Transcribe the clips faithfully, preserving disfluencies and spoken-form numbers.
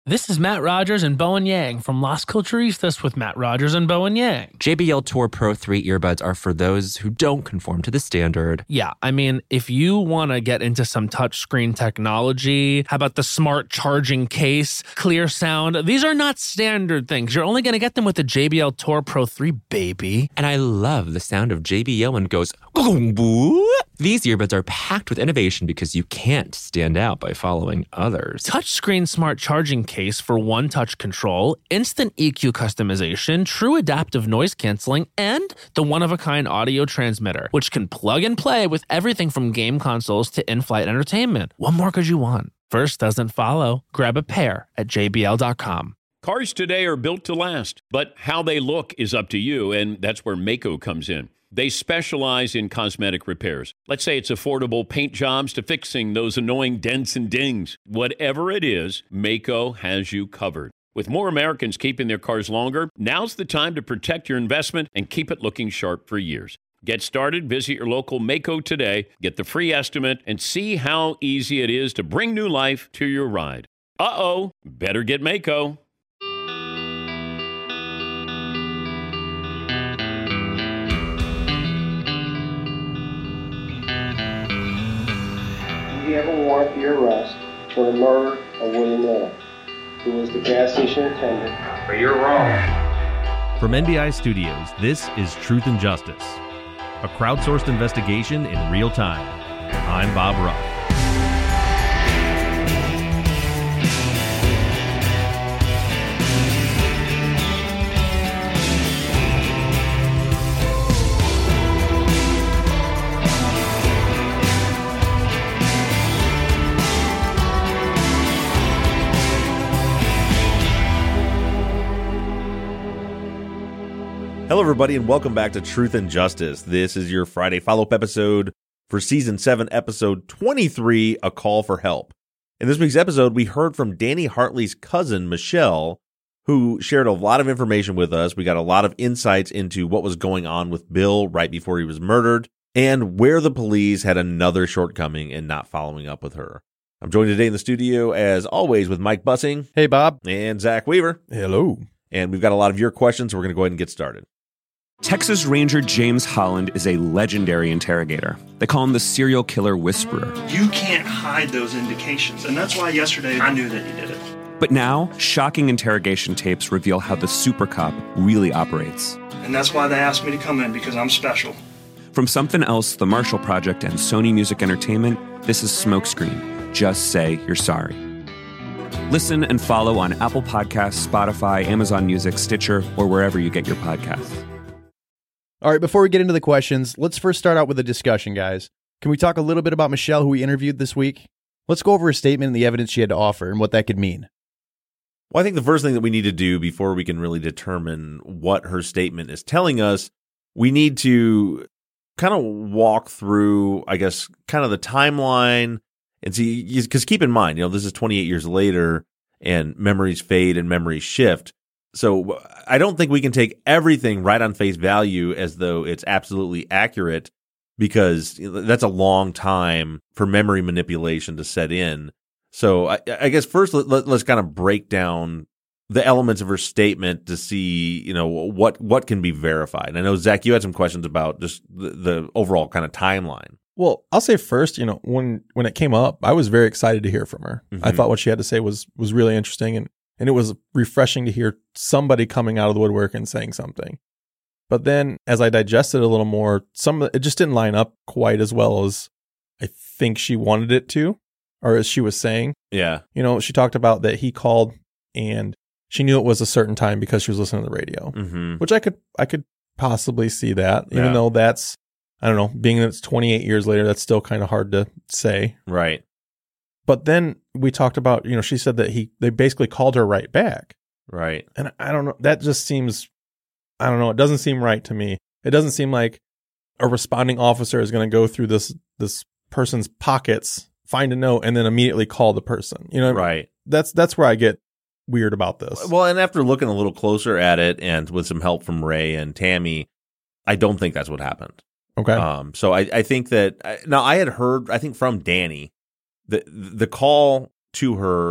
This is Matt Rogers and Bowen Yang from Las Culturistas with Matt Rogers and Bowen Yang. J B L Tour Pro three earbuds are for those who don't conform to the standard. Yeah, I mean, if you want to get into some touchscreen technology, how about the smart charging case, clear sound? These are not standard things. You're only going to get them with the J B L Tour Pro three, baby. And I love the sound of J B L when it goes, boom. These earbuds are packed with innovation because you can't stand out by following others. Touchscreen smart charging case for one-touch control, instant E Q customization, true adaptive noise canceling, and the one-of-a-kind audio transmitter, which can plug and play with everything from game consoles to in-flight entertainment. What more could you want? First doesn't follow. Grab a pair at J B L dot com. Cars today are built to last, but how they look is up to you, and that's where Maaco comes in. They specialize in cosmetic repairs. Let's say it's affordable paint jobs to fixing those annoying dents and dings. Whatever it is, Maaco has you covered. With more Americans keeping their cars longer, now's the time to protect your investment and keep it looking sharp for years. Get started, visit your local Maaco today, get the free estimate, and see how easy it is to bring new life to your ride. Uh-oh, better get Maaco. Do you have a warrant for your arrest for the murder of William Little, who was the gas station attendant? But you're wrong. From N B I Studios, this is Truth and Justice, a crowdsourced investigation in real time. I'm Bob Ruff. Hello, everybody, and welcome back to Truth and Justice. This is your Friday follow-up episode for Season seven, Episode twenty-three, A Call for Help. In this week's episode, we heard from Danny Hartley's cousin, Michelle, who shared a lot of information with us. We got a lot of insights into what was going on with Bill right before he was murdered, and where the police had another shortcoming in not following up with her. I'm joined today in the studio, as always, with Mike Bussing. Hey, Bob. And Zach Weaver. Hello. And we've got a lot of your questions, so we're going to go ahead and get started. Texas Ranger James Holland is a legendary interrogator. They call him the serial killer whisperer. You can't hide those indications, and that's why yesterday I knew that he did it. But now, shocking interrogation tapes reveal how the super cop really operates. And that's why they asked me to come in, because I'm special. From Something Else, The Marshall Project, and Sony Music Entertainment, this is Smokescreen. Just say you're sorry. Listen and follow on Apple Podcasts, Spotify, Amazon Music, Stitcher, or wherever you get your podcasts. All right, before we get into the questions, let's first start out with a discussion, guys. Can we talk a little bit about Michelle, who we interviewed this week? Let's go over her statement and the evidence she had to offer and what that could mean. Well, I think the first thing that we need to do before we can really determine what her statement is telling us, we need to kind of walk through, I guess, kind of the timeline and see, because keep in mind, you know, this is twenty-eight years later and memories fade and memories shift. So I don't think we can take everything right on face value as though it's absolutely accurate, because that's a long time for memory manipulation to set in. So I, I guess first let, let, let's kind of break down the elements of her statement to see, you know, what what can be verified. And I know, Zach, you had some questions about just the, the overall kind of timeline. Well, I'll say first, you know, when when it came up, I was very excited to hear from her. Mm-hmm. I thought what she had to say was was really interesting, and And it was refreshing to hear somebody coming out of the woodwork and saying something. But then as I digested a little more, some it just didn't line up quite as well as I think she wanted it to, or as she was saying. Yeah. You know, she talked about that he called and she knew it was a certain time because she was listening to the radio, mm-hmm. which I could I could possibly see that, even yeah. though that's, I don't know, being that it's twenty-eight years later, that's still kind of hard to say. Right. But then we talked about, you know, she said that he, they basically called her right back. Right. And I don't know, that just seems, I don't know, it doesn't seem right to me. It doesn't seem like a responding officer is going to go through this, this person's pockets, find a note, and then immediately call the person. You know, right. That's, that's where I get weird about this. Well, and after looking a little closer at it and with some help from Ray and Tammy, I don't think that's what happened. Okay. Um, so I, I think that, now I had heard, I think from Danny, The the call to her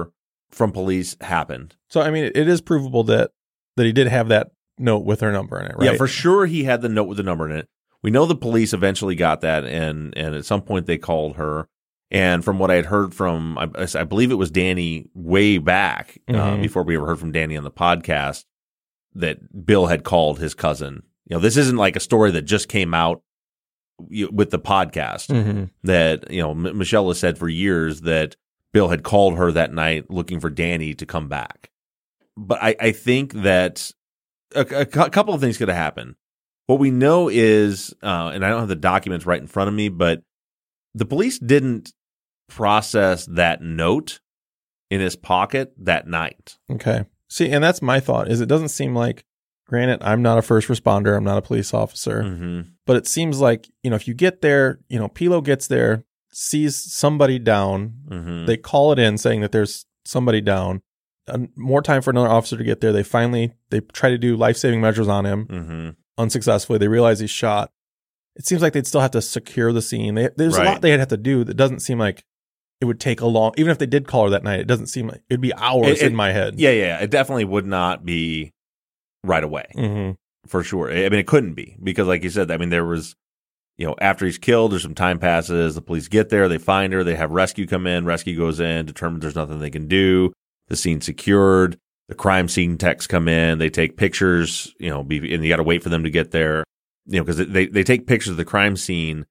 from police happened. So, I mean, it is provable that that he did have that note with her number in it, right? Yeah, for sure he had the note with the number in it. We know the police eventually got that, and and at some point they called her. And from what I had heard from, I, I believe it was Danny way back, mm-hmm. uh, before we ever heard from Danny on the podcast, that Bill had called his cousin. You know, this isn't like a story that just came out with the podcast. Mm-hmm. That, you know, M- Michelle has said for years that Bill had called her that night looking for Danny to come back. But I, I think that a, a, a couple of things could have happened. What we know is, uh, and I don't have the documents right in front of me, but the police didn't process that note in his pocket that night. Okay. See, and that's my thought, is it doesn't seem like, granted, I'm not a first responder, I'm not a police officer, mm-hmm. but it seems like, you know, if you get there, you know, Pilo gets there, sees somebody down, mm-hmm. they call it in saying that there's somebody down, uh, more time for another officer to get there. They finally, they try to do life-saving measures on him, mm-hmm. unsuccessfully. They realize he's shot. It seems like they'd still have to secure the scene. They, there's right. a lot they'd have to do that doesn't seem like it would take a long, even if they did call her that night, it doesn't seem like, it'd be hours it, it, in my head. Yeah, yeah. It definitely would not be right away, mm-hmm. for sure. I mean, it couldn't be, because like you said, I mean, there was, you know, after he's killed, there's some time passes, the police get there, they find her, they have rescue come in, rescue goes in, determines there's nothing they can do, the scene's secured, the crime scene techs come in, they take pictures, you know, be, and you got to wait for them to get there, you know, because they, they take pictures of the crime scene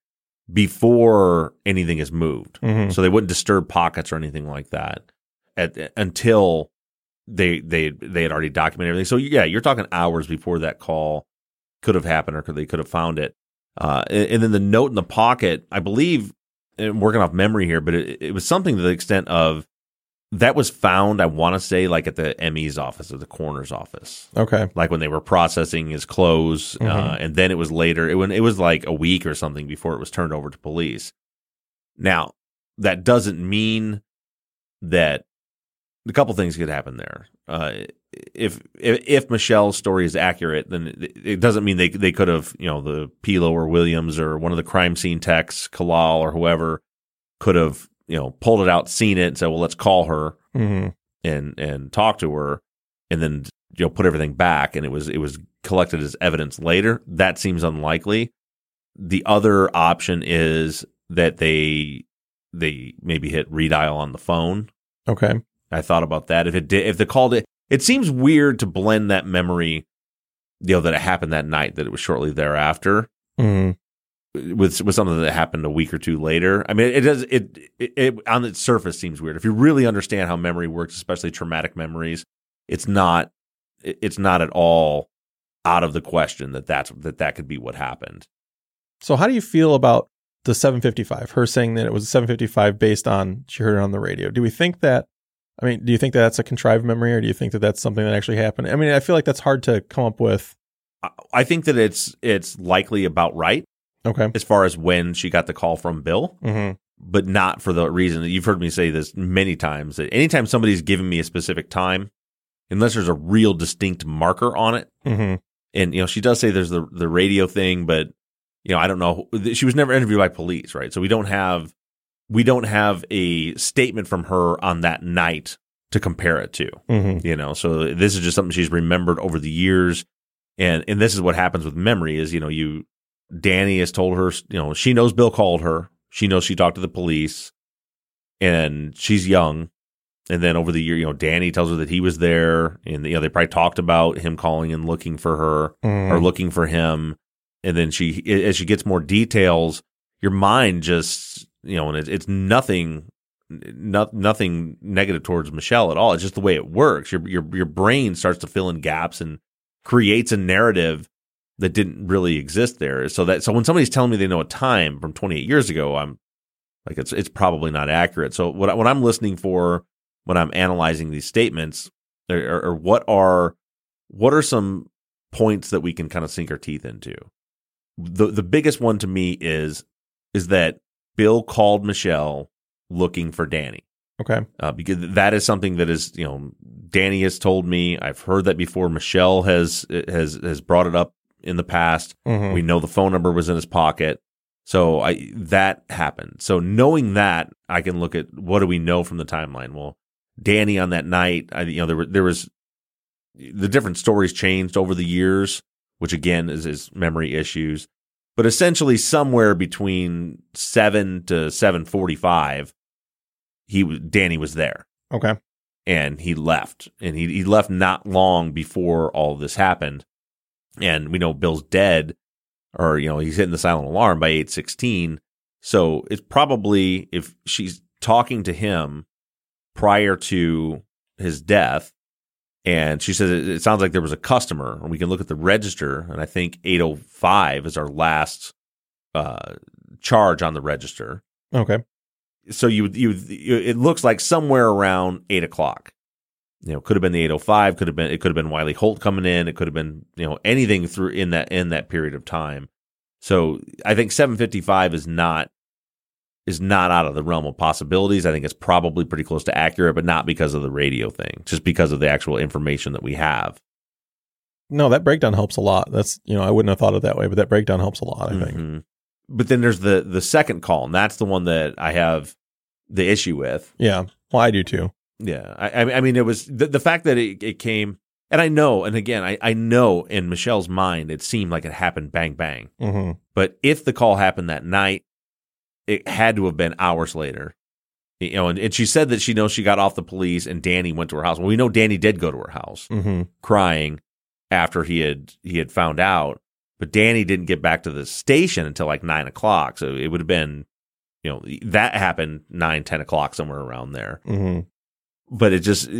before anything is moved. Mm-hmm. So they wouldn't disturb pockets or anything like that at, until they they they had already documented everything. So yeah, you're talking hours before that call could have happened, or could, they could have found it. Uh, and, and then the note in the pocket, I believe, I'm working off memory here, but it, it was something to the extent of, that was found, I want to say, like at the M E's office or the coroner's office. Okay. Like when they were processing his clothes, mm-hmm. uh, and then it was later, it, when it was like a week or something before it was turned over to police. Now, that doesn't mean that a couple things could happen there. Uh, if, if if Michelle's story is accurate, then it, it doesn't mean they they could have, you know, the Pilo or Williams or one of the crime scene techs, Kalal or whoever, could have, you know, pulled it out, seen it, and said, well, let's call her mm-hmm. and and talk to her, and then, you know, put everything back, and it was it was collected as evidence later. That seems unlikely. The other option is that they they maybe hit redial on the phone. Okay. I thought about that. If it did, if they called it, it seems weird to blend that memory, you know, that it happened that night, that it was shortly thereafter. Mm-hmm. With with something that happened a week or two later. I mean, it does it, it it on its surface seems weird. If you really understand how memory works, especially traumatic memories, it's not it's not at all out of the question that that's that that could be what happened. So, how do you feel about the seven fifty-five? Her saying that it was a seven fifty-five based on she heard it on the radio. Do we think that? I mean, do you think that that's a contrived memory, or do you think that that's something that actually happened? I mean, I feel like that's hard to come up with. I think that it's it's likely about right. Okay. As far as when she got the call from Bill, mm-hmm. but not for the reason that you've heard me say this many times, that anytime somebody's giving me a specific time, unless there's a real distinct marker on it, mm-hmm. and, you know, she does say there's the, the radio thing, but, you know, I don't know. She was never interviewed by police, right? So we don't have, we don't have a statement from her on that night to compare it to, mm-hmm. you know, so this is just something she's remembered over the years. And, and this is what happens with memory is, you know, you, Danny has told her, you know, she knows Bill called her. She knows she talked to the police, and she's young. And then over the year, you know, Danny tells her that he was there, and, you know, they probably talked about him calling and looking for her mm. or looking for him. And then she, as she gets more details, your mind just, you know, and it's, it's nothing, not, nothing negative towards Michelle at all. It's just the way it works. Your, your, your brain starts to fill in gaps and creates a narrative that didn't really exist there. So that so when somebody's telling me they know a time from twenty-eight years ago, I'm like, it's it's probably not accurate. So what what I'm listening for when I'm analyzing these statements, or, or what are what are some points that we can kind of sink our teeth into? The the biggest one to me is is that Bill called Michelle looking for Danny. Okay, uh, because that is something that is, you know, Danny has told me. I've heard that before. Michelle has has has brought it up in the past. Mm-hmm. We know the phone number was in his pocket. So I that happened. So knowing that, I can look at what do we know from the timeline? Well, Danny on that night, I, you know, there were, there was the different stories changed over the years, which again is his memory issues. But essentially, somewhere between seven to seven forty-five, he Danny was there. Okay, and he left, and he he left not long before all this happened. And we know Bill's dead, or you know he's hitting the silent alarm by eight sixteen. So it's probably, if she's talking to him prior to his death, and she says it, it sounds like there was a customer, and we can look at the register, and I think eight oh five is our last uh, charge on the register. Okay. So you, you, it looks like somewhere around eight o'clock. You know, could have been the eight oh five, could have been, it could have been Wiley Holt coming in, it could have been, you know, anything through in that, in that period of time. So I think seven fifty-five is not, is not out of the realm of possibilities. I think it's probably pretty close to accurate, but not because of the radio thing, just because of the actual information that we have. No, that breakdown helps a lot. That's, you know, I wouldn't have thought of it that way, but that breakdown helps a lot, I think. Mm-hmm. But then there's the, the second call, and that's the one that I have the issue with. Yeah. Well, I do too. Yeah. I, I mean, it was the, the fact that it, it came, and I know, and again, I, I know in Michelle's mind, it seemed like it happened bang, bang. Mm-hmm. But if the call happened that night, it had to have been hours later. You know, and, and she said that she knows she got off the police and Danny went to her house. Well, we know Danny did go to her house mm-hmm. crying after he had he had found out. But Danny didn't get back to the station until like nine o'clock. So it would have been, you know, that happened nine, ten o'clock, somewhere around there. Mm-hmm. But it just,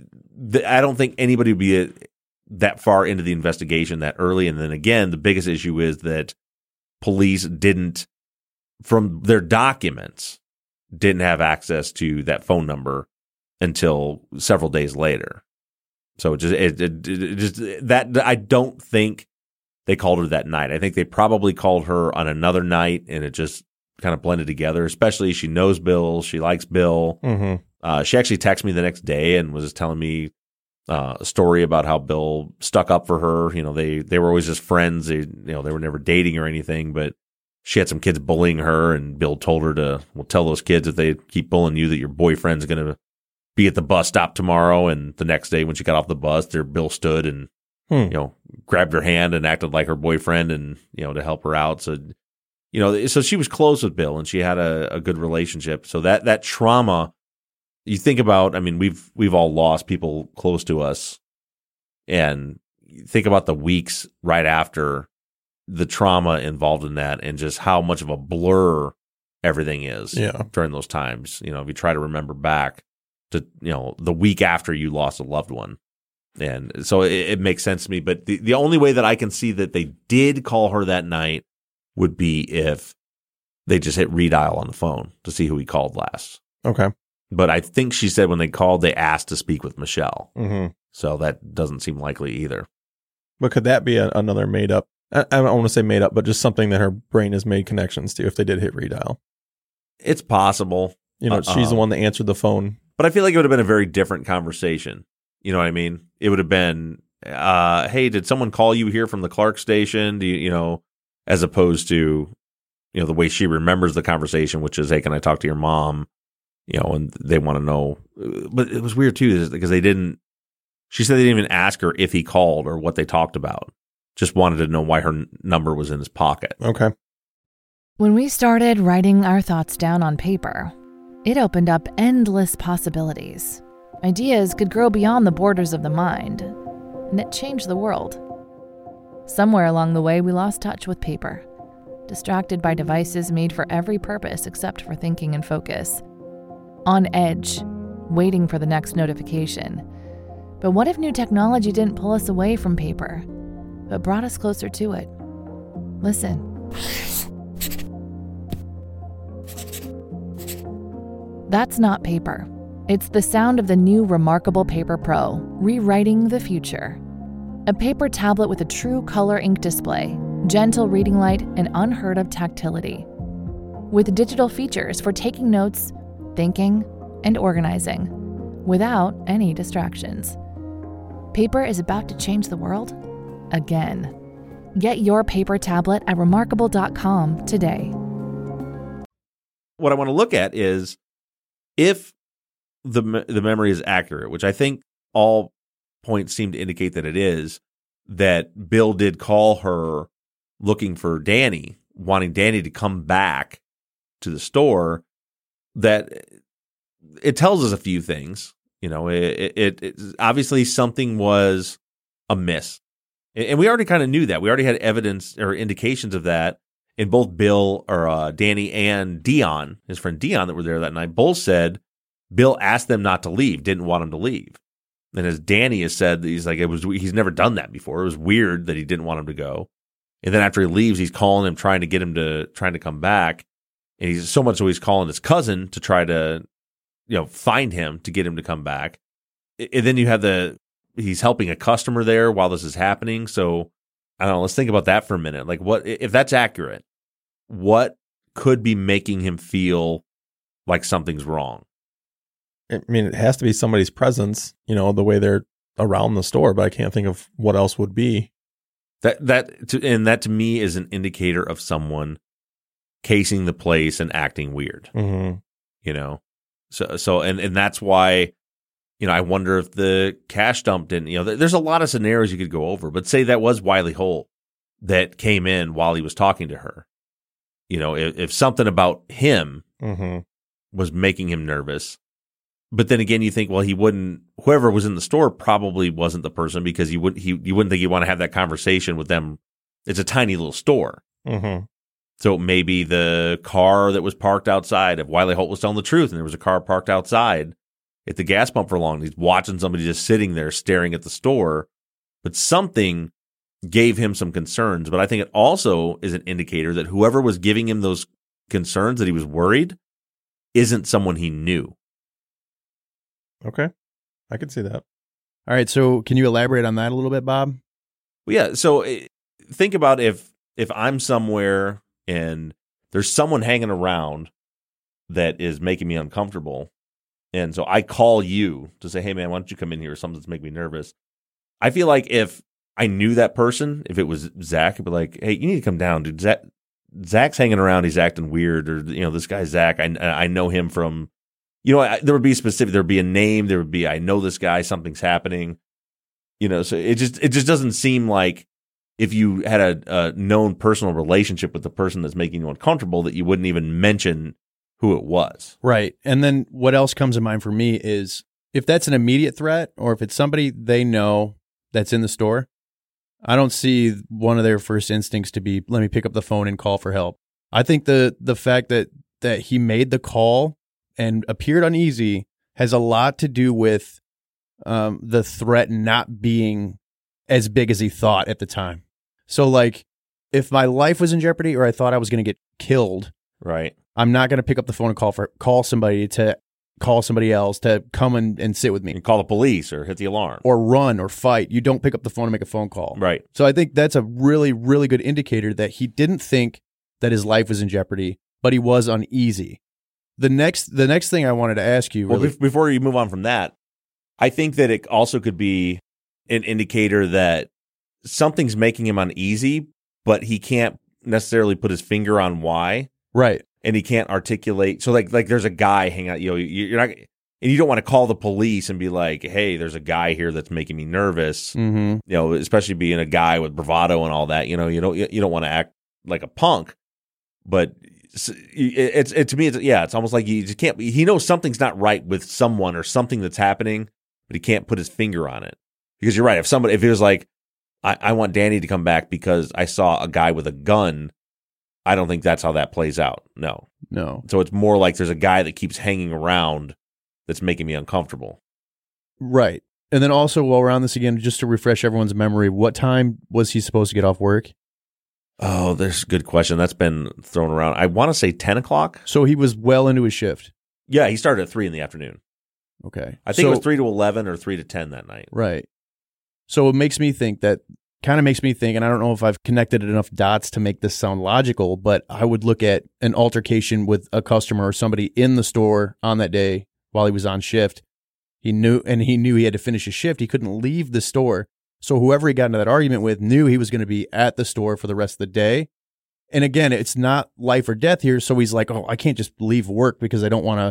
I don't think anybody would be that far into the investigation that early. And then again, the biggest issue is that police didn't, from their documents, didn't have access to that phone number until several days later. So it just, it, it, it just that I don't think they called her that night. I think they probably called her on another night, and it just kind of blended together. Especially she knows Bill, she likes Bill. Mm-hmm. Uh, she actually texted me the next day and was telling me uh, a story about how Bill stuck up for her. You know, they they were always just friends. They, you know, they were never dating or anything, but she had some kids bullying her, and Bill told her to, well, tell those kids if they keep bullying you that your boyfriend's going to be at the bus stop tomorrow. And the next day when she got off the bus, there Bill stood and, hmm. you know, grabbed her hand and acted like her boyfriend and, you know, to help her out. So, you know, so she was close with Bill and she had a, a good relationship. So that, that trauma, you think about, I mean, we've, we've all lost people close to us, and think about the weeks right after, the trauma involved in that, and just how much of a blur everything is yeah. during those times. You know, if you try to remember back to, you know, the week after you lost a loved one. And so it, it makes sense to me. But the, the only way that I can see that they did call her that night would be if they just hit redial on the phone to see who he called last. Okay. But I think she said when they called, they asked to speak with Michelle. Mm-hmm. So that doesn't seem likely either. But could that be a, another made up? I, I don't want to say made up, but just something that her brain has made connections to if they did hit redial. It's possible. You know, uh, she's the one that answered the phone. But I feel like it would have been a very different conversation. You know what I mean? It would have been, uh, hey, did someone call you here from the Clark station? Do you, you know, as opposed to, you know, the way she remembers the conversation, which is, hey, can I talk to your mom? You know, and they want to know. But it was weird, too, because they didn't, she said they didn't even ask her if he called or what they talked about. Just wanted to know why her n- number was in his pocket. Okay. When we started writing our thoughts down on paper, it opened up endless possibilities. Ideas could grow beyond the borders of the mind, and it changed the world. Somewhere along the way, we lost touch with paper, distracted by devices made for every purpose except for thinking and focus. On edge, waiting for the next notification. But what if new technology didn't pull us away from paper, but brought us closer to it? Listen. That's not paper. It's the sound of the new Remarkable Paper Pro, rewriting the future. A paper tablet with a true color ink display, gentle reading light, and unheard of tactility. With digital features for taking notes, thinking, and organizing, without any distractions. Paper is about to change the world again. Get your paper tablet at remarkable dot com today. What I want to look at is if the the memory is accurate, which I think all points seem to indicate that it is, that Bill did call her looking for Danny, wanting Danny to come back to the store, that it tells us a few things. You know, it, it, it obviously something was amiss. And we already kind of knew that. We already had evidence or indications of that in both Bill or uh, Danny and Dion, his friend Dion, that were there that night. Both said Bill asked them not to leave, didn't want him to leave. And as Danny has said, he's like, it was, he's never done that before. It was weird that he didn't want him to go. And then after he leaves, he's calling him, trying to get him to, trying to come back. And he's so much so he's calling his cousin to try to, you know, find him to get him to come back. And then you have the, he's helping a customer there while this is happening. So I don't know, let's think about that for a minute. Like, what, if that's accurate, what could be making him feel like something's wrong? I mean, it has to be somebody's presence, you know, the way they're around the store, but I can't think of what else would be. That, that, to, and that to me is an indicator of someone casing the place and acting weird, mm-hmm. you know? So, so, and, and that's why, you know, I wonder if the cash dump didn't, you know, there's a lot of scenarios you could go over, but say that was Wiley Holt that came in while he was talking to her. You know, if, if something about him mm-hmm. was making him nervous, but then again, you think, well, he wouldn't, whoever was in the store probably wasn't the person, because you wouldn't, he, you wouldn't think you want to have that conversation with them. It's a tiny little store. Mm-hmm. So maybe the car that was parked outside, if Wiley Holt was telling the truth and there was a car parked outside at the gas pump for long, he's watching somebody just sitting there staring at the store, but something gave him some concerns. But I think it also is an indicator that whoever was giving him those concerns, that he was worried, isn't someone he knew. Okay. I could see that. All right. So can you elaborate on that a little bit, Bob? Well, yeah. So uh, think about if, if I'm somewhere and there's someone hanging around that is making me uncomfortable, and so I call you to say, hey, man, why don't you come in here? Something's making me nervous. I feel like if I knew that person, if it was Zach, I'd be like, hey, you need to come down, dude. Zach, Zach's hanging around. He's acting weird. Or, you know, this guy, Zach, I, I know him from, you know, I, there would be specific, there would be a name. There would be, I know this guy, something's happening. You know, so it just, it just doesn't seem like if you had a, a known personal relationship with the person that's making you uncomfortable, that you wouldn't even mention who it was. Right. And then what else comes to mind for me is if that's an immediate threat, or if it's somebody they know that's in the store, I don't see one of their first instincts to be, let me pick up the phone and call for help. I think the the fact that that he made the call and appeared uneasy has a lot to do with um, the threat not being as big as he thought at the time. So, like, if my life was in jeopardy or I thought I was going to get killed, right, I'm not going to pick up the phone and call for call somebody to call somebody else to come and, and sit with me. You call the police or hit the alarm. Or run or fight. You don't pick up the phone and make a phone call. Right. So I think that's a really, really good indicator that he didn't think that his life was in jeopardy, but he was uneasy. The next the next thing I wanted to ask you... Well, really, be- before you move on from that, I think that it also could be an indicator that something's making him uneasy, but he can't necessarily put his finger on why. Right. And he can't articulate. So like, like there's a guy hanging out, you know, you're not, and you don't want to call the police and be like, hey, there's a guy here that's making me nervous. Mm-hmm. You know, especially being a guy with bravado and all that, you know, you don't, you don't want to act like a punk, but it's, it's, it, to me, it's, yeah, it's almost like you just can't, he knows something's not right with someone or something that's happening, but he can't put his finger on it. Because you're right. If somebody, if it was like, I, I want Danny to come back because I saw a guy with a gun, I don't think that's how that plays out. No. No. So it's more like there's a guy that keeps hanging around that's making me uncomfortable. Right. And then also, while we're on this again, just to refresh everyone's memory, what time was he supposed to get off work? Oh, there's a good question. That's been thrown around. I want to say ten o'clock. So he was well into his shift. Yeah, he started at three in the afternoon. Okay. I think so, it was three to eleven or three to ten that night. Right. So it makes me think that, kind of makes me think, and I don't know if I've connected enough dots to make this sound logical, but I would look at an altercation with a customer or somebody in the store on that day while he was on shift. He knew, and he knew he had to finish his shift. He couldn't leave the store. So whoever he got into that argument with knew he was going to be at the store for the rest of the day. And again, it's not life or death here. So he's like, oh, I can't just leave work because I don't want to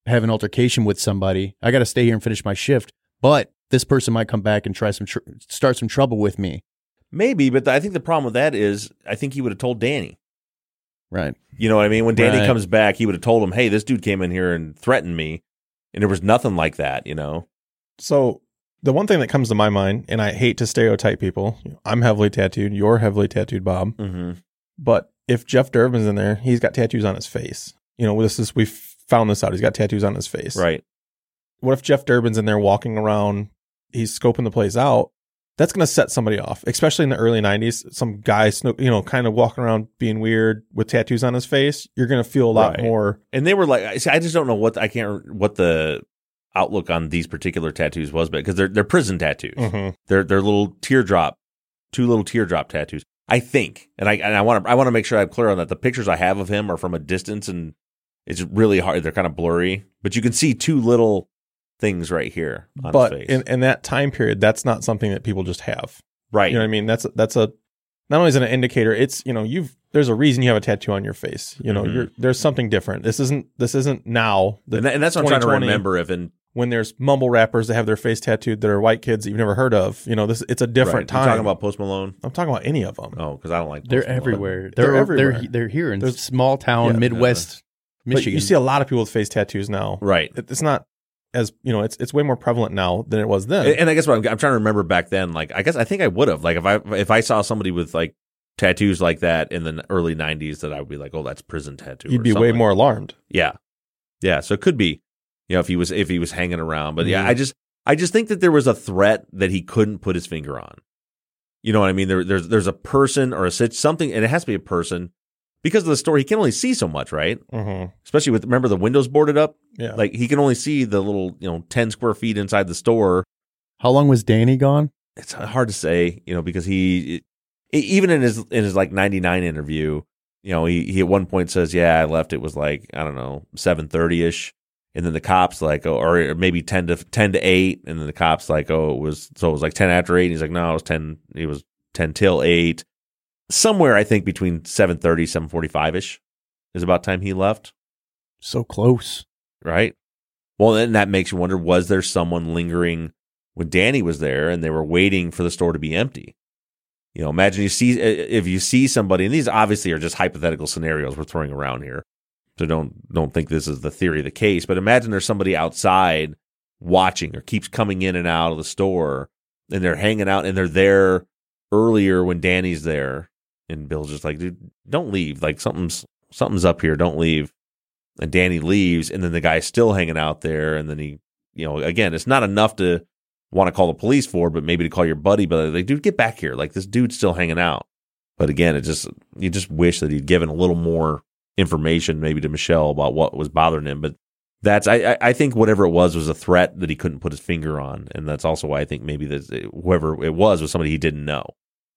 have an altercation with somebody. I got to stay here and finish my shift, but this person might come back and try some tr- start some trouble with me. Maybe, but the, I think the problem with that is I think he would have told Danny. Right. You know what I mean? When Danny Right. comes back, he would have told him, hey, this dude came in here and threatened me. And there was nothing like that, you know? So the one thing that comes to my mind, and I hate to stereotype people, I'm heavily tattooed, you're heavily tattooed, Bob. Mm-hmm. But if Jeff Durbin's in there, he's got tattoos on his face. You know, this is we found this out. He's got tattoos on his face. Right. What if Jeff Durbin's in there walking around, he's scoping the place out? That's going to set somebody off, especially in the early nineties. Some guy, you know, kind of walking around being weird with tattoos on his face. You're going to feel a lot Right. more. And they were like, see, I just don't know what, I can't, what the outlook on these particular tattoos was, but because they're, they're prison tattoos. Mm-hmm. They're, they're little teardrop, two little teardrop tattoos. I think, and I, and I want to, I want to make sure I'm clear on that. The pictures I have of him are from a distance and it's really hard. They're kind of blurry, but you can see two little things right here on But his face. in, in that time period, that's not something that people just have. Right. You know what I mean? That's that's a not only is it an indicator, it's, you know, you've there's a reason you have a tattoo on your face. You know, Mhm. you're there's something different. This isn't this isn't now. The and, that, and that's what I'm trying to twenty twenty remember. If in when there's mumble rappers that have their face tattooed that are white kids that you've never heard of. You know, this it's a different right. time. You're talking about Post Malone? I'm talking about any of them. Oh, because I don't like. Post They're Malone. everywhere. They're They're, everywhere. They're, they're here in There's- small town, yeah. Midwest But Michigan. you see a lot of people with face tattoos now. Right. It, it's not as, you know, it's it's way more prevalent now than it was then. And, and I guess what I'm, I'm trying to remember back then, like I guess I think I would have, like if I if I saw somebody with like tattoos like that in the early nineties, that I would be like, oh, that's prison tattoo. You'd or be way something. more alarmed. Yeah, yeah. So it could be, you know, if he was if he was hanging around, but yeah, Mhm. I just I just think that there was a threat that he couldn't put his finger on. You know what I mean? There, there's there's a person or a sit- something, and it has to be a person because of the story. He can only see so much, right? Mm-hmm. Especially with remember the windows boarded up. Yeah. Like he can only see the little, you know, ten square feet inside the store. How long was Danny gone? It's hard to say, you know, because he, it, even in his in his like ninety-nine interview, you know, he, he at one point says, "Yeah, I left. It was like I don't know seven thirty ish," and then the cops like, oh, or maybe ten to ten to eight, and then the cops like, "Oh, it was so it was like ten after eight." And he's like, "No, it was ten. It was ten till eight." Somewhere I think between seven thirty, seven forty-five ish is about time he left. So close. Right. Well, then that makes you wonder, was there someone lingering when Danny was there and they were waiting for the store to be empty? You know, imagine you see, if you see somebody, and these obviously are just hypothetical scenarios we're throwing around here. So don't, don't think this is the theory of the case, but imagine there's somebody outside watching or keeps coming in and out of the store and they're hanging out and they're there earlier when Danny's there. And Bill's just like, dude, don't leave. Like something's, something's up here. Don't leave. And Danny leaves, and then the guy's still hanging out there. And then he, you know, again, it's not enough to want to call the police for, but maybe to call your buddy. But like, dude, get back here! Like this dude's still hanging out. But again, it just you just wish that he'd given a little more information, maybe to Michelle about what was bothering him. But that's I I think whatever it was was a threat that he couldn't put his finger on, and that's also why I think maybe that whoever it was was somebody he didn't know.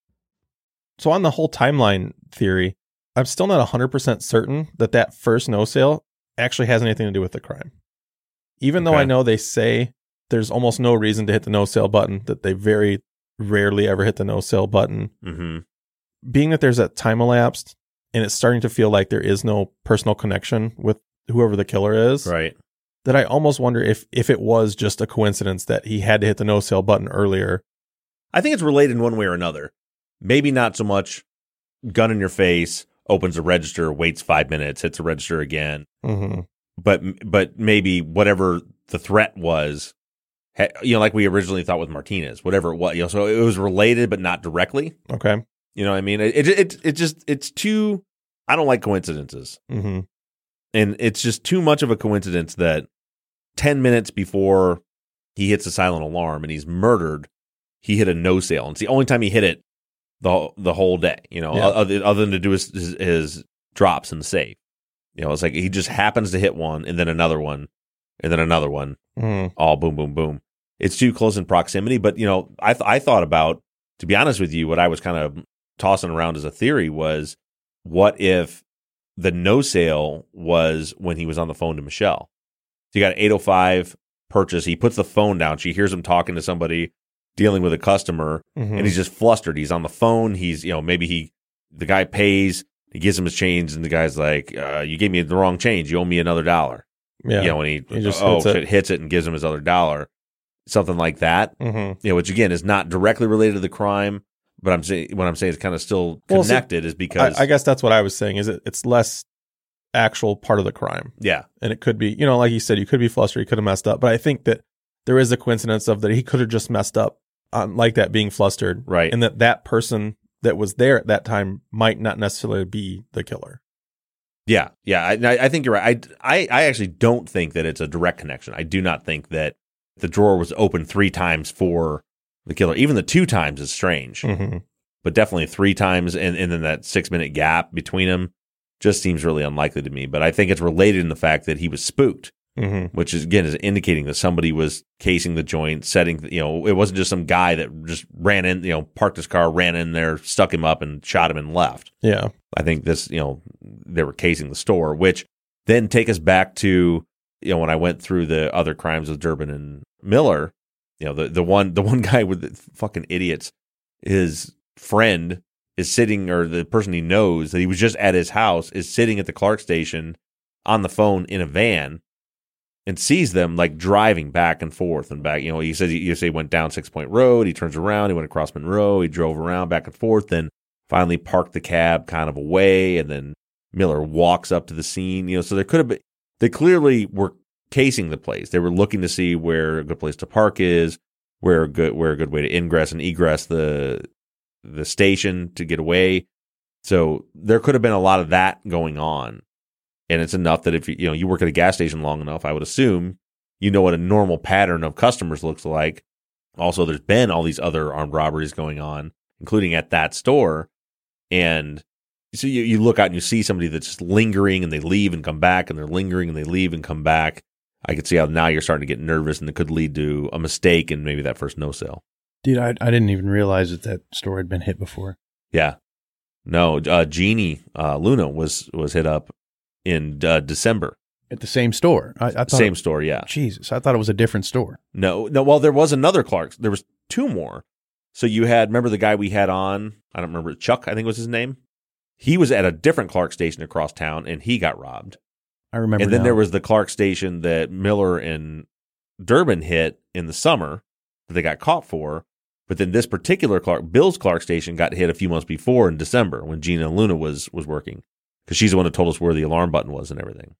So on the whole timeline theory, I'm still not one hundred percent certain that that first no sale actually has anything to do with the crime. Even though Okay. I know they say there's almost no reason to hit the no sale button, that they very rarely ever hit the no sale button. Mm-hmm. Being that there's that time elapsed and it's starting to feel like there is no personal connection with whoever the killer is, Right. that I almost wonder if if it was just a coincidence that he had to hit the no sale button earlier. I think it's related in one way or another. Maybe not so much gun in your face, opens a register, waits five minutes, hits a register again. Mm-hmm. But but maybe whatever the threat was, ha- you know, like we originally thought with Martinez, whatever it was, you know, so it was related but not directly. Okay. You know what I mean? It it it, it just it's too. I don't like coincidences, Mm-hmm. and it's just too much of a coincidence that ten minutes before he hits a silent alarm and he's murdered, he hit a no sale, and it's the only time he hit it the the whole day. You know, Yeah. other, other than to do his, his his drops in the safe. You know, it's like he just happens to hit one, and then another one, and then another one, Mm-hmm. all boom, boom, boom. It's too close in proximity. But you know, I th- I thought about, to be honest with you, what I was kind of tossing around as a theory was, what if the no sale was when he was on the phone to Michelle? So you got an eight oh five purchase. He puts the phone down. She hears him talking to somebody, dealing with a customer, Mm-hmm. and he's just flustered. He's on the phone. He's, you know, maybe he, the guy pays, he gives him his change, and the guy's like, uh, you gave me the wrong change. You owe me another dollar. Yeah. You know, when he, He just oh, hits it. shit, hits it and gives him his other dollar. Something like that. Mhm. You know, which again is not directly related to the crime, but I'm saying what I'm saying is kind of still Well, see, connected is because I, I guess that's what I was saying. Is it? It's less actual part of the crime. yeah, And it could be, you know, like you said, you could be flustered, you could have messed up. But I think that there is a coincidence of that he could have just messed up on like that, being flustered, right. and that that person that was there at that time might not necessarily be the killer. Yeah, yeah, I, I think you're right. I, I, I actually don't think that it's a direct connection. I do not think that the drawer was open three times for the killer. Even the two times is strange, Mm-hmm. but definitely three times, and, and then that six minute gap between them just seems really unlikely to me. But I think it's related in the fact that he was spooked, Mm-hmm. which is again is indicating that somebody was casing the joint, setting. You know, it wasn't just some guy that just ran in. You know, parked his car, ran in there, stuck him up, and shot him and left. Yeah. I think this, you know, they were casing the store, which then take us back to, you know, when I went through the other crimes with Durbin and Miller, you know, the, the one, the one guy with the fucking idiots, his friend is sitting, or the person he knows that he was just at his house is sitting at the Clark station on the phone in a van and sees them like driving back and forth and back. You know, he says he, he say he went down Six Point Road. He turns around. He went across Monroe. He drove around back and forth. Then finally parked the cab kind of away, and then Miller walks up to the scene. You know, so there could have been, they clearly were casing the place. They were looking to see where a good place to park is, where a good where a good way to ingress and egress the the station to get away. So there could have been a lot of that going on, and it's enough that if you you know you work at a gas station long enough, I would assume you know what a normal pattern of customers looks like. Also, there's been all these other armed robberies going on, including at that store. And so you, you look out and you see somebody that's just lingering, and they leave and come back, and they're lingering and they leave and come back. I could see how now you're starting to get nervous, and it could lead to a mistake in maybe that first no sale. Dude, I, I didn't even realize that that store had been hit before. Yeah. No, uh, Jeannie uh, Luna was was hit up in uh, December. At the same store? I, I thought Same it, store, yeah. Jesus, I thought it was a different store. No, no. Well, there was another Clark's. There was two more. So you had, remember the guy we had on? I don't remember. Chuck, I think was his name. He was at a different Clark station across town, and he got robbed. I remember. And then now. there was the Clark station that Miller and Durbin hit in the summer that they got caught for. But then this particular Clark, Bill's Clark station, got hit a few months before in December when Gina Luna was was working, because she's the one that told us where the alarm button was and everything.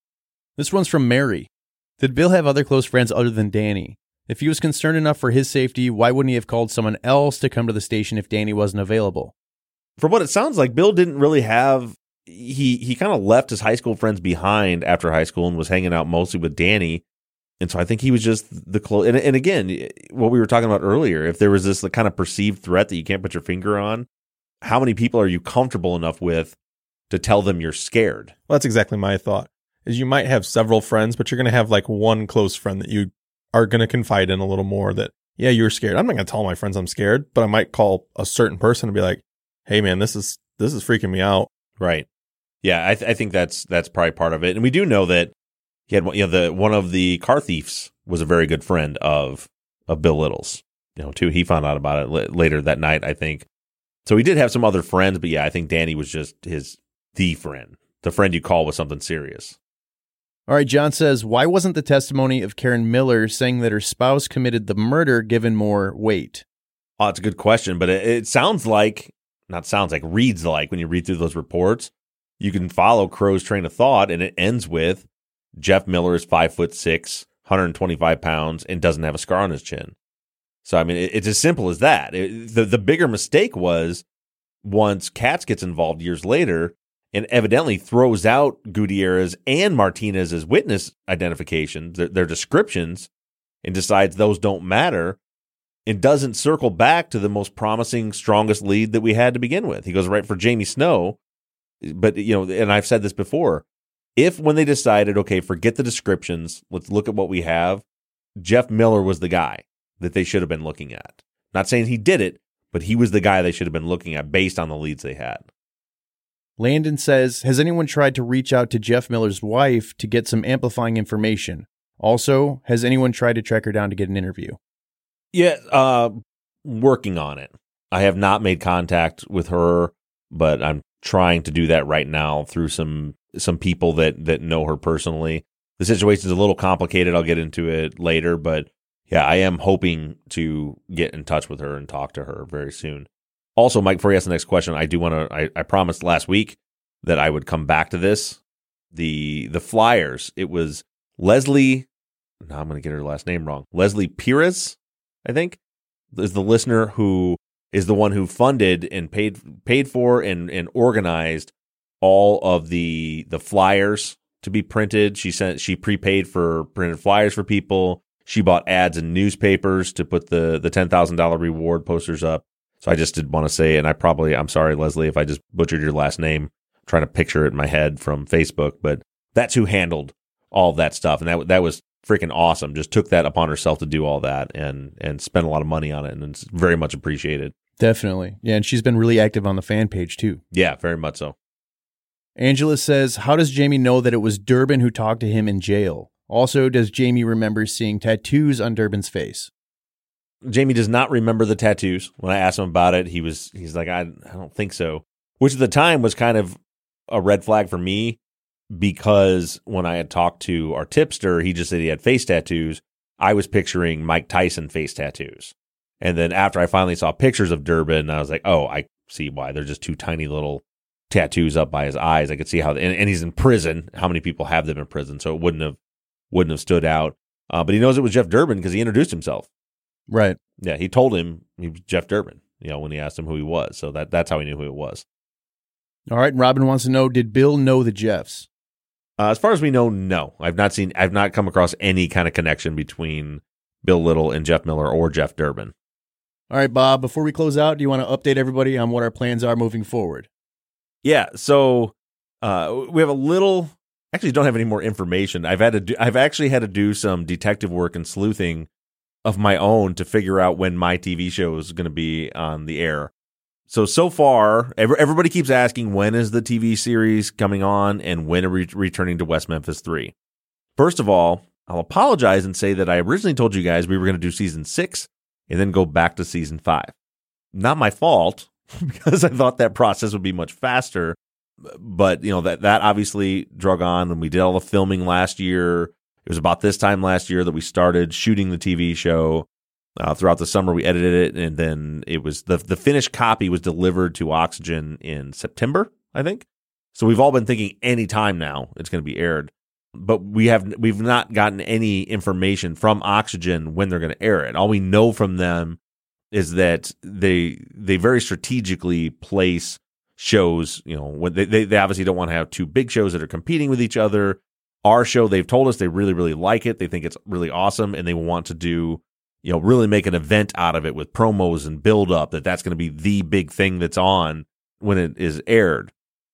This one's from Mary. Did Bill have other close friends other than Danny? If he was concerned enough for his safety, why wouldn't he have called someone else to come to the station if Danny wasn't available? From what it sounds like, Bill didn't really have, he he kind of left his high school friends behind after high school and was hanging out mostly with Danny. And so I think he was just the close. And, and again, what we were talking about earlier, if there was this kind of perceived threat that you can't put your finger on, how many people are you comfortable enough with to tell them you're scared? Well, that's exactly my thought. Is you might have several friends, but you're going to have like one close friend that you are going to confide in a little more. That, yeah, you're scared. I'm not going to tell my friends I'm scared, but I might call a certain person and be like, "Hey, man, this is this is freaking me out." Right. Yeah, I, th- I think that's that's probably part of it. And we do know that he had, you know, the one of the car thieves was a very good friend of of Bill Little's. You know, too. He found out about it l- later that night, I think. So he did have some other friends, but yeah, I think Danny was just his the friend, the friend you call with something serious. All right, John says, why wasn't the testimony of Karen Miller saying that her spouse committed the murder given more weight? Oh, it's a good question, but it, it sounds like, not sounds like, reads like, when you read through those reports, you can follow Crow's train of thought, and it ends with Jeff Miller is five foot six, one hundred twenty-five pounds, and doesn't have a scar on his chin. So, I mean, it, it's as simple as that. It, the, the bigger mistake was once Katz gets involved years later and evidently throws out Gutierrez and Martinez's witness identifications, their, their descriptions, and decides those don't matter, and doesn't circle back to the most promising, strongest lead that we had to begin with. He goes right for Jamie Snow. But, you know, and I've said this before, if when they decided, okay, forget the descriptions, let's look at what we have, Jeff Miller was the guy that they should have been looking at. Not saying he did it, but he was the guy they should have been looking at based on the leads they had. Landon says, has anyone tried to reach out to Jeff Miller's wife to get some amplifying information? Also, has anyone tried to track her down to get an interview? Yeah, uh, working on it. I have not made contact with her, but I'm trying to do that right now through some some people that, that know her personally. the situation's a little complicated. I'll get into it later, but yeah, I am hoping to get in touch with her and talk to her very soon. Also, Mike, before you ask the next question, I do want to, I, I promised last week that I would come back to this. The the Flyers, it was Leslie, now I'm going to get her last name wrong, Leslie Perez, I think, is the listener who is the one who funded and paid paid for and, and organized all of the the flyers to be printed. She sent she prepaid for printed flyers for people. She bought ads in newspapers to put the the ten thousand dollars reward posters up. So I just did want to say, and I probably, I'm sorry, Leslie, if I just butchered your last name, I'm trying to picture it in my head from Facebook, but that's who handled all of that stuff. And that that was freaking awesome. Just took that upon herself to do all that and and spent a lot of money on it. And it's very much appreciated. Definitely. Yeah. And she's been really active on the fan page too. Yeah, very much so. Angela says, how does Jamie know that it was Durbin who talked to him in jail? Also, does Jamie remember seeing tattoos on Durbin's face? Jamie does not remember the tattoos. When I asked him about it, he was he's like, I, I don't think so. Which at the time was kind of a red flag for me because when I had talked to our tipster, he just said he had face tattoos. I was picturing Mike Tyson face tattoos. And then after I finally saw pictures of Durbin, I was like, oh, I see why. They're just two tiny little tattoos up by his eyes. I could see how, and, and he's in prison. How many people have them in prison? So it wouldn't have wouldn't have stood out. Uh, but he knows it was Jeff Durbin because he introduced himself. Right. Yeah, he told him he was Jeff Durbin, you know, when he asked him who he was. So that that's how he knew who it was. All right. Robin wants to know, did Bill know the Jeffs? Uh, as far as we know, no. I've not seen, I've not come across any kind of connection between Bill Little and Jeff Miller or Jeff Durbin. All right, Bob, before we close out, do you want to update everybody on what our plans are moving forward? Yeah. So uh, we have a little, actually don't have any more information. I've had to do, I've actually had to do some detective work and sleuthing of my own to figure out when my T V show is going to be on the air. So, so far, everybody keeps asking, when is the T V series coming on and when are we returning to West Memphis three? First of all, I'll apologize and say that I originally told you guys we were going to do season six and then go back to season five. Not my fault, because I thought that process would be much faster. But, you know, that, that obviously drug on, and we did all the filming last year. It was about this time last year that we started shooting the T V show. Uh, throughout the summer, we edited it, and then it was the the finished copy was delivered to Oxygen in September, I think. So we've all been thinking any time now it's going to be aired, but we have we've not gotten any information from Oxygen when they're going to air it. All we know from them is that they they very strategically place shows. You know, when they they, they obviously don't want to have two big shows that are competing with each other. Our show, they've told us they really really like it. They think it's really awesome, and they want to do, you know, really make an event out of it with promos and build up, that that's going to be the big thing that's on when it is aired.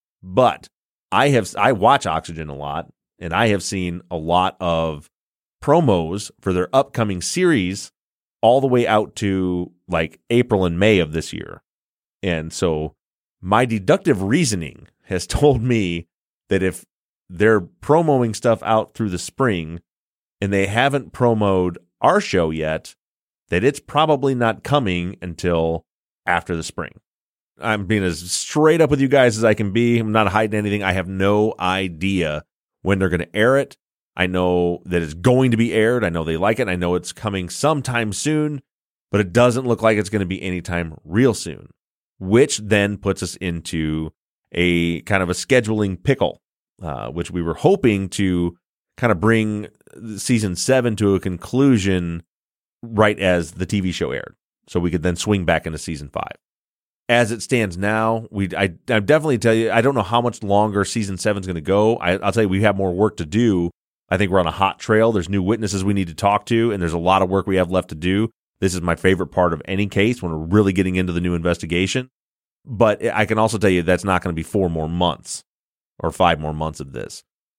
But I have, I watch Oxygen a lot, and I have seen a lot of promos for their upcoming series all the way out to like April and May of this year. And so my deductive reasoning has told me that if they're promoting stuff out through the spring and they haven't promoted our show yet, that it's probably not coming until after the spring. I'm being as straight up with you guys as I can be. I'm not hiding anything. I have no idea when they're going to air it. I know that it's going to be aired. I know they like it. I know it's coming sometime soon, but it doesn't look like it's going to be anytime real soon, which then puts us into a kind of a scheduling pickle, uh, which we were hoping to kind of bring season seven to a conclusion right as the T V show aired, so we could then swing back into season five. As it stands now, we I, I definitely tell you, I don't know how much longer season seven is going to go. I, I'll tell you, we have more work to do. I think we're on a hot trail. There's new witnesses we need to talk to, and there's a lot of work we have left to do. This is my favorite part of any case, when we're really getting into the new investigation. But I can also tell you that's not going to be four more months or five more months of this.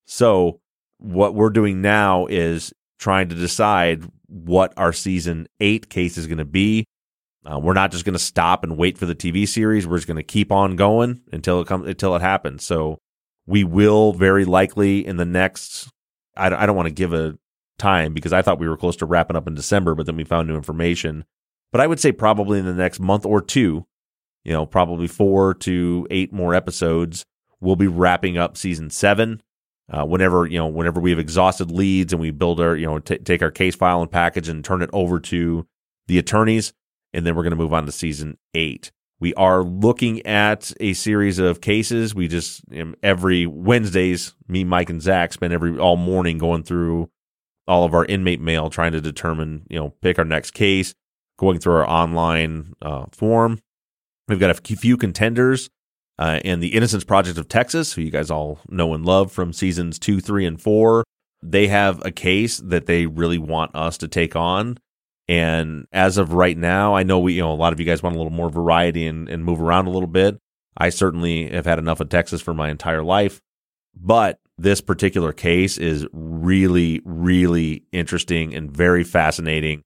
So what we're doing now is trying to decide what our season eight case is going to be. Uh, we're not just going to stop and wait for the T V series. We're just going to keep on going until it comes, until it happens. So we will very likely in the next, I don't, I don't want to give a time because I thought we were close to wrapping up in December, but then we found new information. But I would say probably in the next month or two, you know, probably four to eight more episodes, we'll be wrapping up season seven. Uh, whenever, you know, whenever we have exhausted leads and we build our, you know, t- take our case file and package and turn it over to the attorneys, and then we're going to move on to season eight. We are looking at a series of cases. We just, you know, every Wednesdays, me, Mike, and Zach spend every all morning going through all of our inmate mail, trying to determine, you know, pick our next case, going through our online uh, form. We've got a few contenders uh, and the Innocence Project of Texas, who you guys all know and love from seasons two, three, and four. They have a case that they really want us to take on. And as of right now, I know we, you know, a lot of you guys want a little more variety and, and move around a little bit. I certainly have had enough of Texas for my entire life, but this particular case is really, really interesting and very fascinating.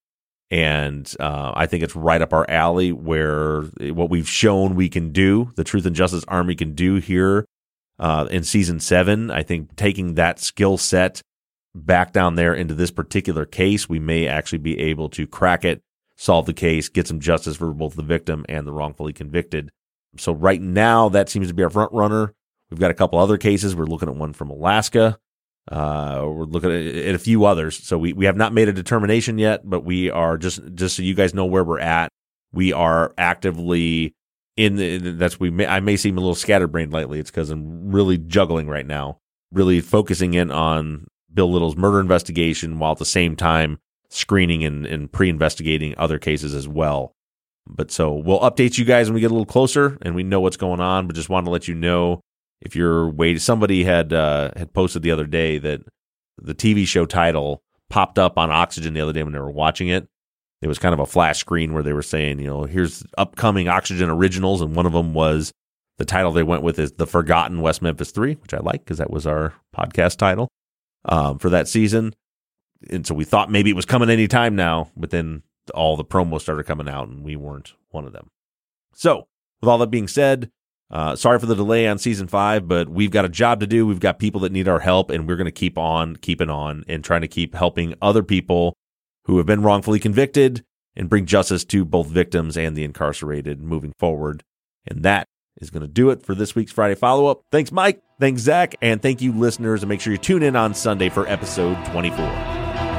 And uh, I think it's right up our alley where what we've shown we can do, the Truth and Justice Army can do here uh, in season seven. I think taking that skill set back down there into this particular case, we may actually be able to crack it, solve the case, get some justice for both the victim and the wrongfully convicted. So right now, that seems to be our front runner. We've got a couple other cases. We're looking at one from Alaska. Uh, we're looking at, at a few others. So we, we have not made a determination yet, but we are just, just so you guys know where we're at. We are actively in the, that's, we may, I may seem a little scatterbrained lately. It's because I'm really juggling right now, really focusing in on Bill Little's murder investigation while at the same time screening and, and pre-investigating other cases as well. But so we'll update you guys when we get a little closer and we know what's going on, but just want to let you know if you're waiting. Somebody had uh, had posted the other day that the T V show title popped up on Oxygen the other day when they were watching it. It was kind of a flash screen where they were saying, you know, here's upcoming Oxygen originals, and one of them was the title they went with is The Forgotten West Memphis three, which I like because that was our podcast title um, for that season. And so we thought maybe it was coming any time now, but then all the promos started coming out and we weren't one of them. So with all that being said, uh, sorry for the delay on season five, but we've got a job to do. We've got people that need our help, and we're going to keep on keeping on and trying to keep helping other people who have been wrongfully convicted and bring justice to both victims and the incarcerated moving forward. And that is going to do it for this week's Friday follow-up. Thanks, Mike. Thanks, Zach. And thank you, listeners. And make sure you tune in on Sunday for episode twenty-four.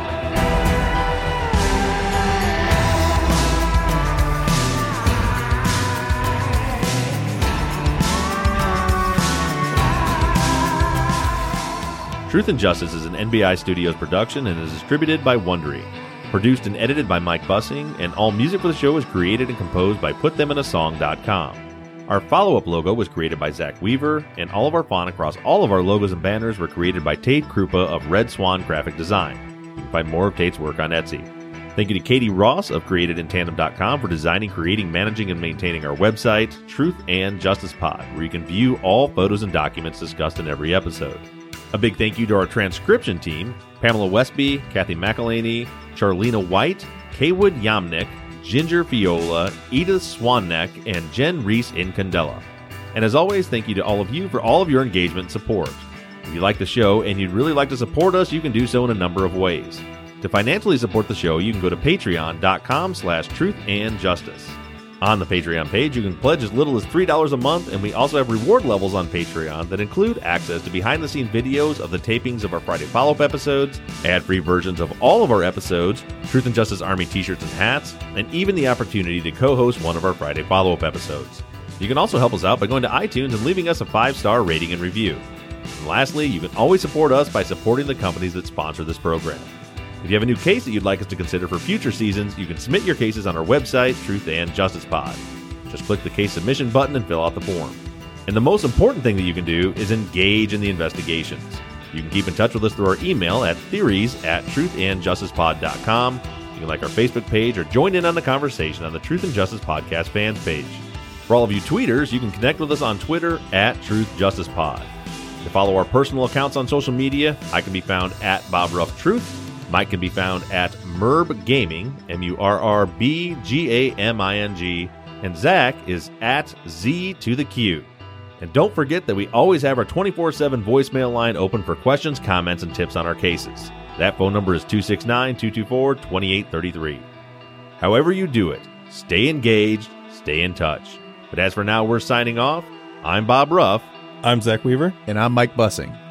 Truth and Justice is an N B I Studios production and is distributed by Wondery. Produced and edited by Mike Bussing, and all music for the show is created and composed by put them in a song dot com. Our follow-up logo was created by Zach Weaver, and all of our font across all of our logos and banners were created by Tate Krupa of Red Swan Graphic Design. You can find more of Tate's work on Etsy. Thank you to Katie Ross of created in tandem dot com for designing, creating, managing, and maintaining our website, Truth and Justice Pod, where you can view all photos and documents discussed in every episode. A big thank you to our transcription team, Pamela Westby, Kathy McElhaney, Charlena White, Kaywood Yamnick, Ginger Fiola, Edith Swanneck, and Jen Reese in Candela. And as always, thank you to all of you for all of your engagement and support. If you like the show and you'd really like to support us, you can do so in a number of ways. To financially support the show, you can go to patreon dot com slash truth and justice. On the Patreon page, you can pledge as little as three dollars a month, and we also have reward levels on Patreon that include access to behind-the-scenes videos of the tapings of our Friday follow-up episodes, ad-free versions of all of our episodes, Truth and Justice Army t-shirts and hats, and even the opportunity to co-host one of our Friday follow-up episodes. You can also help us out by going to iTunes and leaving us a five-star rating and review. And lastly, you can always support us by supporting the companies that sponsor this program. If you have a new case that you'd like us to consider for future seasons, you can submit your cases on our website, Truth and Justice Pod. Just click the case submission button and fill out the form. And the most important thing that you can do is engage in the investigations. You can keep in touch with us through our email at theories at truth and justice pod dot com. You can like our Facebook page or join in on the conversation on the Truth and Justice Podcast fans page. For all of you tweeters, you can connect with us on Twitter at Truth Justice Pod. To follow our personal accounts on social media, I can be found at Bob Ruff Truth. Mike can be found at Murb Gaming, M U R R B G A M I N G, and Zach is at Z to the Q. And don't forget that we always have our twenty-four seven voicemail line open for questions, comments, and tips on our cases. That phone number is two six nine, two two four, two eight three three. However you do it, stay engaged, stay in touch. But as for now, we're signing off. I'm Bob Ruff. I'm Zach Weaver. And I'm Mike Bussing.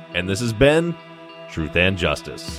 And this has been Truth and Justice.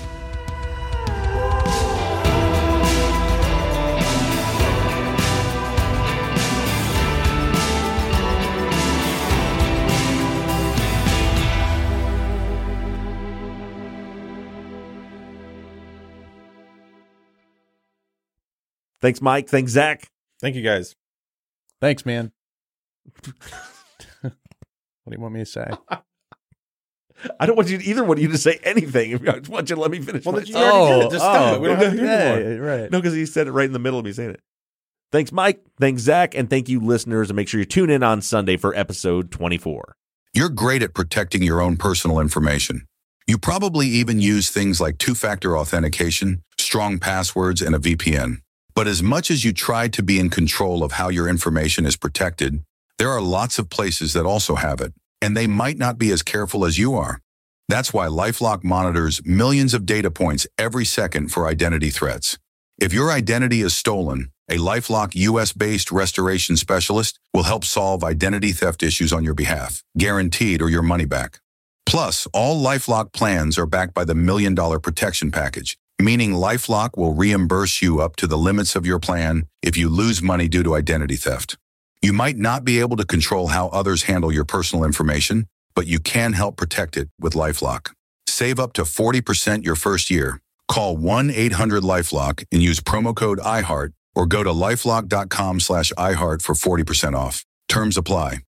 Thanks, Mike. Thanks, Zach. Thank you, guys. Thanks, man. What do you want me to say? I don't want you to, either one of you to say anything. I just want you to let me finish. Well, my you already did it. Just stop oh, it. We don't have to do yeah, anymore. right. No, because he said it right in the middle of me saying it. Thanks, Mike. Thanks, Zach. And thank you, listeners. And make sure you tune in on Sunday for episode twenty-four. You're great at protecting your own personal information. You probably even use things like two-factor authentication, strong passwords, and a V P N. But as much as you try to be in control of how your information is protected, there are lots of places that also have it, and they might not be as careful as you are. That's why LifeLock monitors millions of data points every second for identity threats. If your identity is stolen, a LifeLock U S-based restoration specialist will help solve identity theft issues on your behalf, guaranteed or your money back. Plus, all LifeLock plans are backed by the Million Dollar Protection Package, meaning LifeLock will reimburse you up to the limits of your plan if you lose money due to identity theft. You might not be able to control how others handle your personal information, but you can help protect it with LifeLock. Save up to forty percent your first year. Call one eight hundred LifeLock and use promo code I heart or go to lifelock dot com slash iHeart for forty percent off. Terms apply.